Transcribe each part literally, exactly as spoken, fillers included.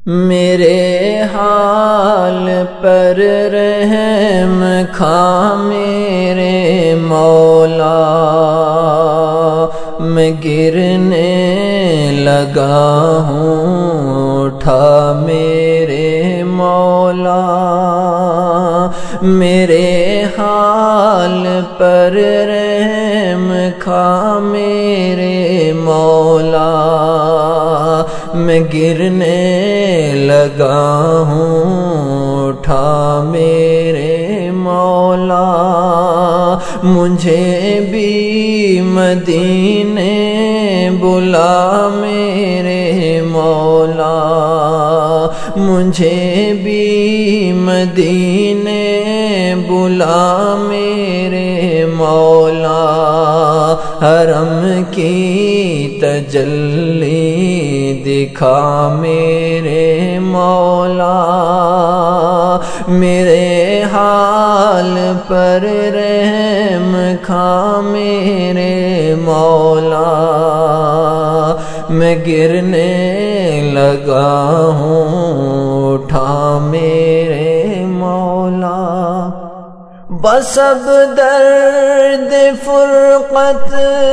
میرے حال پر رحم کھا میرے مولا، میں گرنے لگا ہوں اٹھا میرے مولا، میرے حال پر رحم کھا میرے مولا، میں گرنے لگا ہوں اٹھا میرے مولا، مجھے بھی مدینے بلا میرے مولا، مجھے بھی مدینے بلا میرے مولا، حرم کی تجلی دکھا میرے مولا، میرے حال پر رحم کھا میرے مولا، میں گرنے لگا ہوں اٹھا میرے مولا، بس اب درد فرقت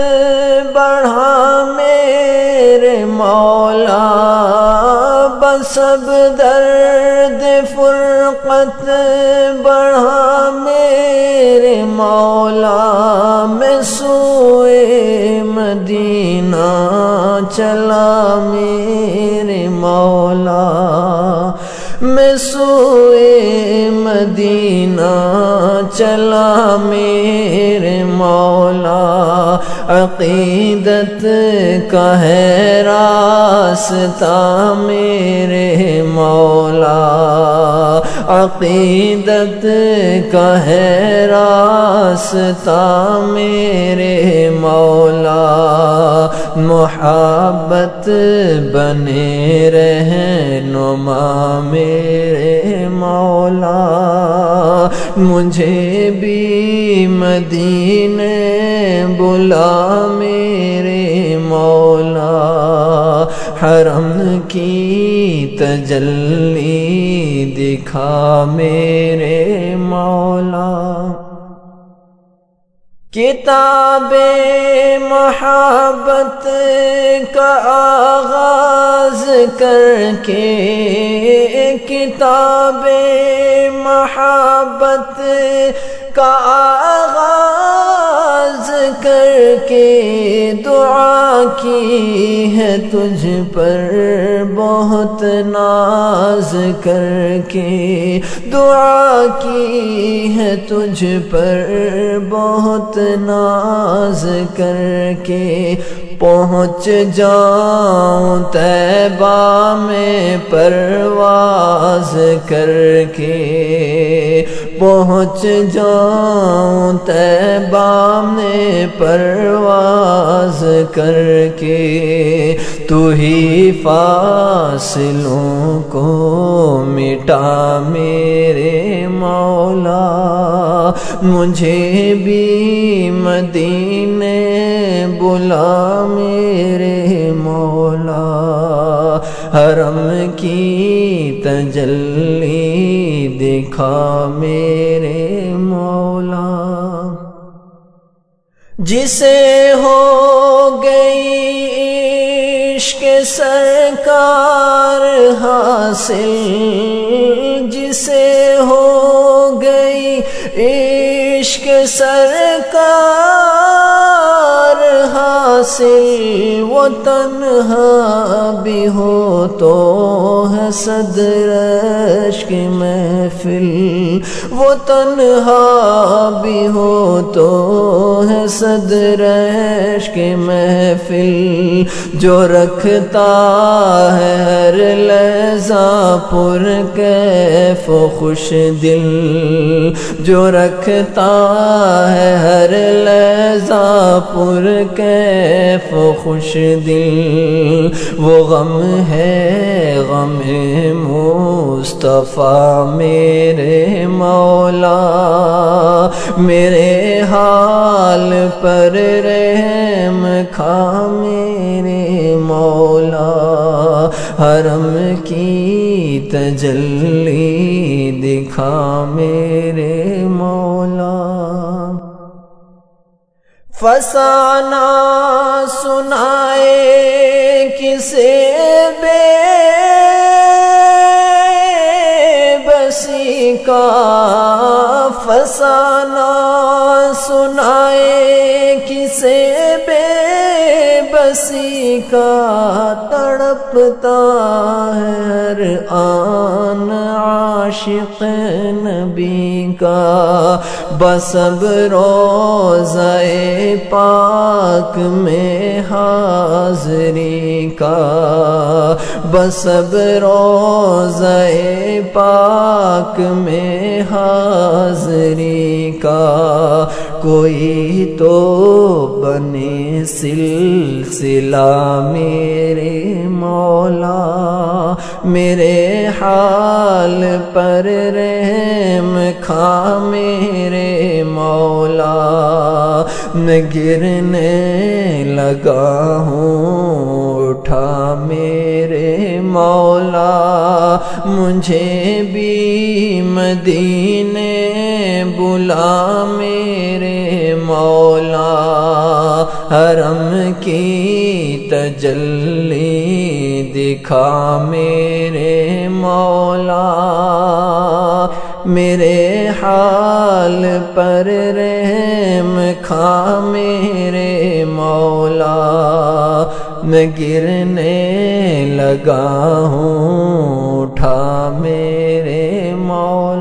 بڑھا میرے مولا، بس اب درد فرقت بڑھا میرے مولا، میں سوئے مدینہ چلا میرے مولا، میں سوئے مدینہ چلا میرے مولا، عقیدت کا ہے راستہ میرے مولا، عقیدت کا ہے راستہ میرے مولا، محبت بنے رہنما میرے مولا، مجھے بھی مدینے بلا میرے مولا، حرم کی تجلی دکھا میرے مولا، کتاب محبت کا آغاز کر کے، کتاب محبت کا آغاز کر کے، دعا کی ہے تجھ پر بہت ناز کر کے، دعا کی ہے تجھ پر بہت ناز کر کے، پہنچ جاؤں طیبہ میں پرواز کر کے، پہنچ جاؤں طیبہ میں پرواز کر کے، تو ہی فاصلوں کو مٹا میرے مولا، مجھے بھی مدینے بلا میرے مولا، حرم کی تجلی دکھا میرے مولا، جسے ہو گئی عشق سرکار حاصل، جسے ہو گئی عشق سرکار حاصل، وہ تنہا بھی ہو تو ہے صدر عشق محفل، وہ تنہا بھی ہو تو ہے صدر عشق محفل، جو رکھتا ہے ہر لحظہ پر کیف و خوش دل، جو رکھتا ہے ہر لحظہ پر کیف و خوش دل، وہ غم ہے غم مصطفیٰ میرے مولا، میرے حال پر رحم کھا میرے مولا، حرم کی تجلی دکھا میرے مولا۔ فسانہ سنائے کسے بے بسی کا، فسانہ سنائے کسے بے بسی کا، تڑپتا ہے ہر آن عاشق نبی کا، بسب روضہ پاک میں حاضری کا، بسب روضہ پاک میں حاضری کا، کوئی تو بنے سلسلہ میرے مولا، میرے حال پر رحم کھا میرے مولا، میں گرنے لگا ہوں اٹھا میرے مولا، مجھے بھی مدینے بلا میرے مولا، حرم کی تجلی دکھا میرے مولا، میرے حال پر رحم کھا میرے مولا، میں گرنے لگا ہوں اٹھا میرے مولا۔